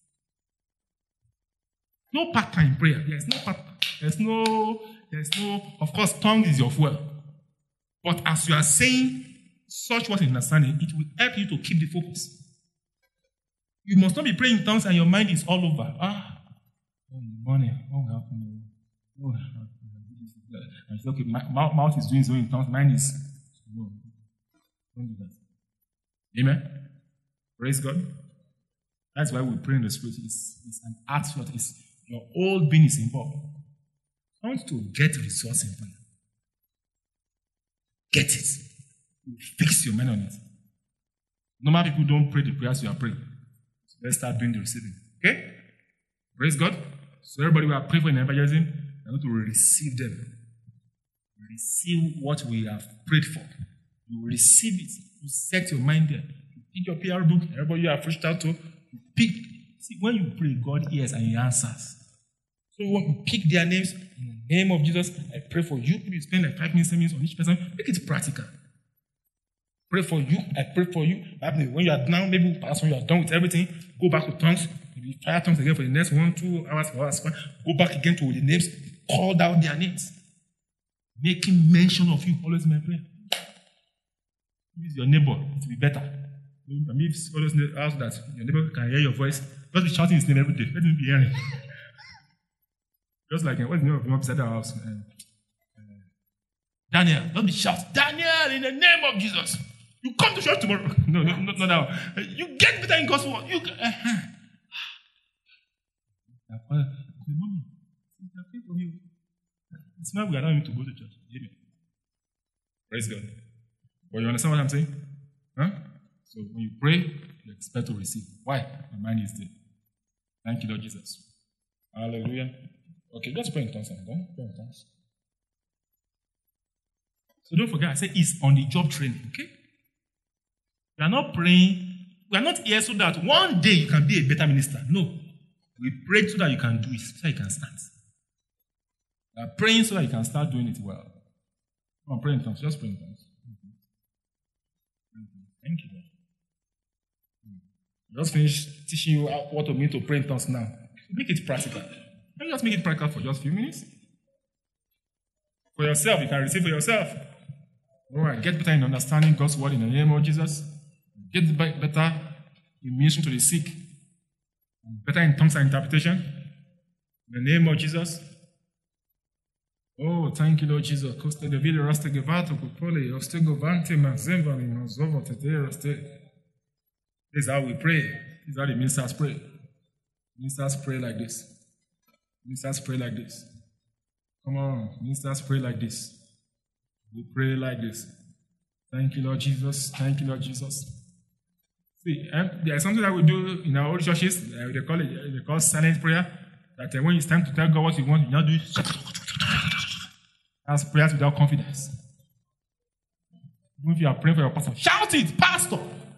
No part-time prayer. There's no, of course, tongue is your fuel. But as you are saying such words in understanding, it will help you to keep the focus. You must not be praying in tongues and your mind is all over. Money. Okay, my mouth is doing so in tongues, mine is. No, don't do that. Amen. Praise God. That's why we pray in the Spirit. It's an act. Your whole being is involved. I want to get results in prayer. Get it. You fix your mind on it. Normal people don't pray the prayers you are praying. So let's start doing the receiving. Okay? Praise God. So everybody we are praying for in evangelism, we are going to receive them. Receive what we have prayed for. You receive it. You set your mind there. You pick your PR book. Everybody you have reached out to, you pick. See, when you pray, God hears and He answers. So when you pick their names, in the name of Jesus, I pray for you. Maybe you spend like 5 minutes, 10 minutes on each person. Make it practical. Pray for you. I pray for you. When you are down, maybe perhaps when you are done with everything, go back to tongues. Maybe fire tongues again for the next 1-2 hours. Go back again to the names. Call down their names. Making mention of you always in my prayer. Use your neighbor to be better. Maybe if always ask that your neighbor can hear your voice, just be shouting his name every day. Let him be hearing. Just like what's the name of the one beside our house? Daniel. Don't be shouting. Daniel, in the name of Jesus. You come to church tomorrow. No, not now. You get better in God's word. It's not we are not even to go to church. Amen. Praise God. But you understand what I'm saying? Huh? So when you pray, you expect to receive. Why? My mind is there. Thank you, Lord Jesus. Hallelujah. Okay, just pray in tongues. Pray in tongues. So don't forget, I said it's on the job training, okay? We are not praying. We are not here so that one day you can be a better minister. No. We pray so that you can do it, so that you can start. We are praying so that you can start doing it well. Come on, pray in tongues. Just pray in tongues. Thank you, Lord. I just finished teaching you what it means to pray in tongues now. Make it practical. Can you just make it practical for just a few minutes? For yourself, you can receive for yourself. All right, get better in understanding God's word in the name of Jesus. Get better in ministering to the sick. Better in tongues and interpretation. In the name of Jesus. Oh, thank you, Lord Jesus. This is how we pray. This is how the ministers pray. Ministers pray like this. Ministers pray like this. Come on, ministers pray like this. We pray like this. Thank you, Lord Jesus. Thank you, Lord Jesus. See, there is something that we do in our old churches. They call silent prayer. That when it's time to tell God what you want, you not do. That's prayers without confidence. Even if you are praying for your pastor, shout it, pastor.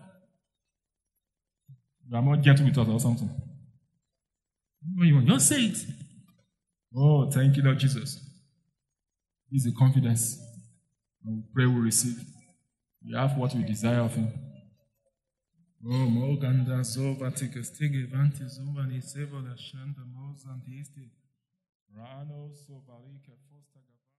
You are more gentle with us or something. When you want, just say it. Oh, thank you, Lord Jesus. This is the confidence. When we pray, we receive. We have what we desire of Him. Oh, Moganda Zova Tikestige Vanti Zova Niseva La Shanda Mozan Rano Sovalika Fosta.